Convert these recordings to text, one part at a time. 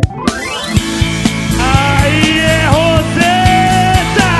Aí é Roseta!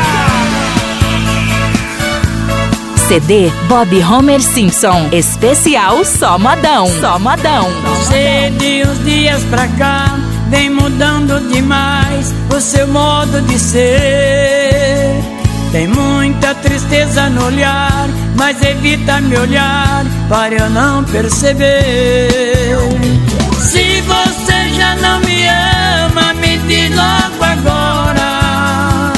CD Bob Homer Simpson, especial Só Modão. Só Modão. Você de uns dias pra cá vem mudando demais o seu modo de ser. Tem muita tristeza no olhar, mas evita me olhar para eu não perceber. Se você já não me ama, me diz logo agora.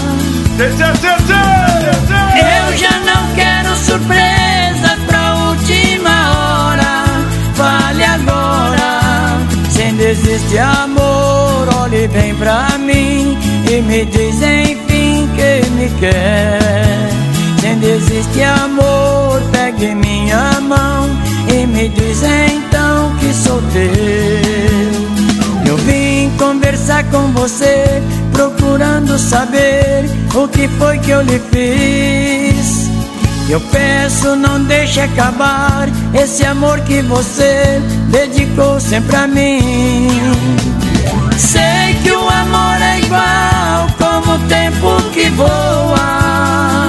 Eu já não quero surpresa pra última hora. Fale agora, sem desistir, amor. Olhe bem pra mim e me diz enfim que me quer. Sem desistir, amor, pegue minha mão e me diz então que sou teu. Eu vim conversar com você, procurando saber o que foi que eu lhe fiz. Eu peço, não deixe acabar esse amor que você dedicou sempre a mim. Sei que o amor é igual como o tempo que voa.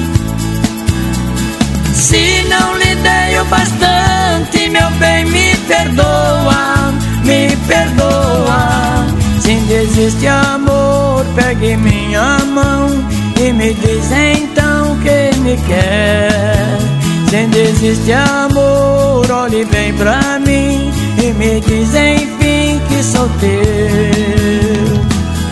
Se não lhe dei o bastante, meu bem, me perdoa, me perdoa. Se desiste, amor, pegue minha mão e me diz então que me quer. Se desiste, amor, olhe bem pra mim e me diz enfim que sou teu.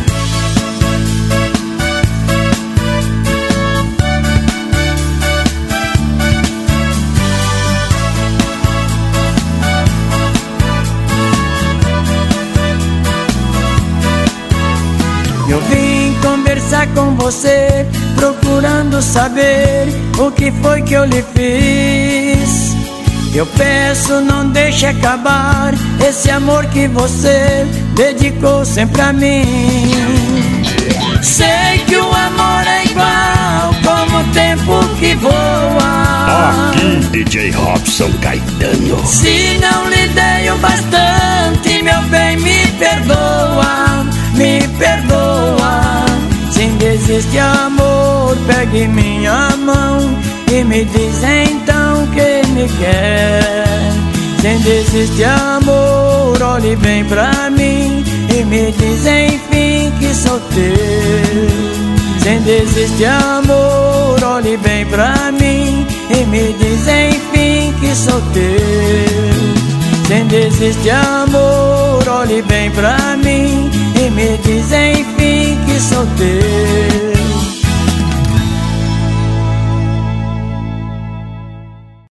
Eu vim conversar com você, procurando saber o que foi que eu lhe fiz. Eu peço, não deixe acabar esse amor que você dedicou sempre a mim. Sei que o amor é igual como o tempo que voa. Aqui, DJ Robson Caetano. Se não lhe dei o bastante, meu bem, me perdoa, me perdoa. Se desiste, amor, pegue minha mão e me diz então que me quer. Se desiste, amor, olhe bem pra mim e me diz enfim que sou teu. Se desiste, amor, olhe bem pra mim e me diz enfim que sou teu. Se desiste, amor, olhe bem pra mim